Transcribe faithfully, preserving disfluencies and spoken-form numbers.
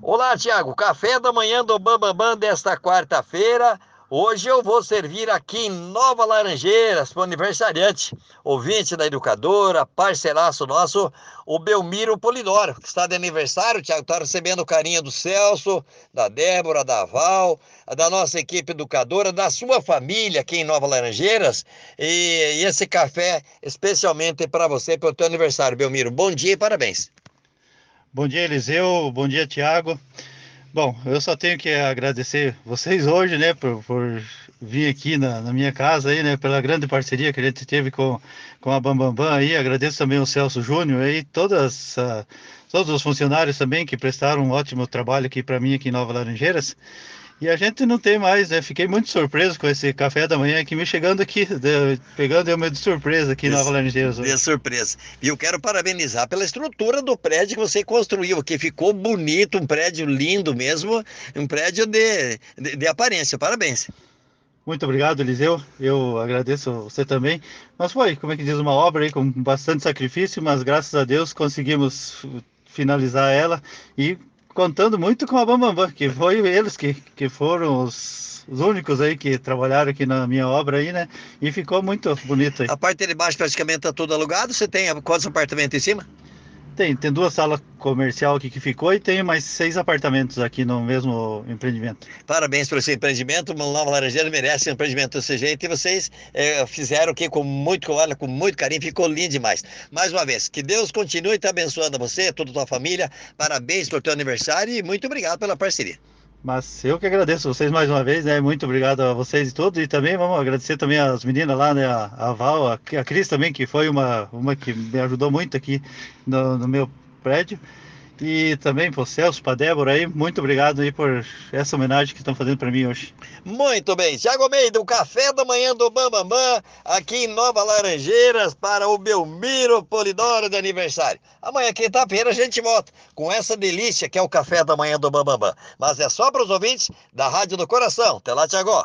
Olá, Tiago. Café da manhã do Bambambam desta quarta-feira. Hoje eu vou servir aqui em Nova Laranjeiras para o aniversariante, ouvinte da Educadora, parceiraço nosso, o Belmiro Polidoro, que está de aniversário. Tiago, está recebendo o carinho do Celso, da Débora, da Val, da nossa equipe educadora, da sua família aqui em Nova Laranjeiras. E, e esse café especialmente para você, pelo teu aniversário, Belmiro. Bom dia e parabéns. Bom dia, Eliseu. Bom dia, Tiago. Bom, eu só tenho que agradecer vocês hoje, né, por, por vir aqui na, na minha casa aí, né, pela grande parceria que a gente teve com, com a Bambambam Bam Bam aí. Agradeço também o Celso Júnior aí, todas, ah, todos os funcionários também que prestaram um ótimo trabalho aqui para mim aqui em Nova Laranjeiras. E a gente não tem mais, né? Fiquei muito surpreso com esse café da manhã aqui, me chegando aqui, de- pegando eu meio de surpresa aqui em De, Nova Laranjeiras de hoje. surpresa. E eu quero parabenizar pela estrutura do prédio que você construiu, que ficou bonito, um prédio lindo mesmo, um prédio de, de, de aparência. Parabéns. Muito obrigado, Eliseu. Eu agradeço você também. Mas foi, como é que diz, uma obra aí com bastante sacrifício, mas graças a Deus conseguimos finalizar ela e contando muito com a Bambambam, Bam Bam, que foi eles que, que foram os, os únicos aí que trabalharam aqui na minha obra aí, né? E ficou muito bonito aí. A parte de baixo praticamente está tudo alugado. Você tem quantos apartamentos em cima? Tem, tem duas salas comercial aqui que ficou e tem mais seis apartamentos aqui no mesmo empreendimento. Parabéns pelo seu empreendimento. Uma Nova Laranjeira merece um empreendimento desse jeito. E vocês eh, fizeram aqui com muito, olha, com muito carinho. Ficou lindo demais. Mais uma vez, que Deus continue te abençoando a você, toda a tua família. Parabéns pelo teu aniversário e muito obrigado pela parceria. Mas eu que agradeço vocês mais uma vez, né? Muito obrigado a vocês e tudo. E também vamos agradecer também as meninas lá, né? A, a Val, a, a Cris também, que foi uma, uma que me ajudou muito aqui no, no meu prédio. E também pro Celso, pra Débora aí, muito obrigado aí por essa homenagem que estão fazendo para mim hoje. Muito bem, Thiago Almeida, o café da manhã do Bambambam, Bam Bam, aqui em Nova Laranjeiras, para o Belmiro Polidoro de aniversário. Amanhã, quinta-feira, a gente volta com essa delícia que é o café da manhã do Bambambam. Bam Bam. Mas é só para os ouvintes da Rádio do Coração. Até lá, Thiago.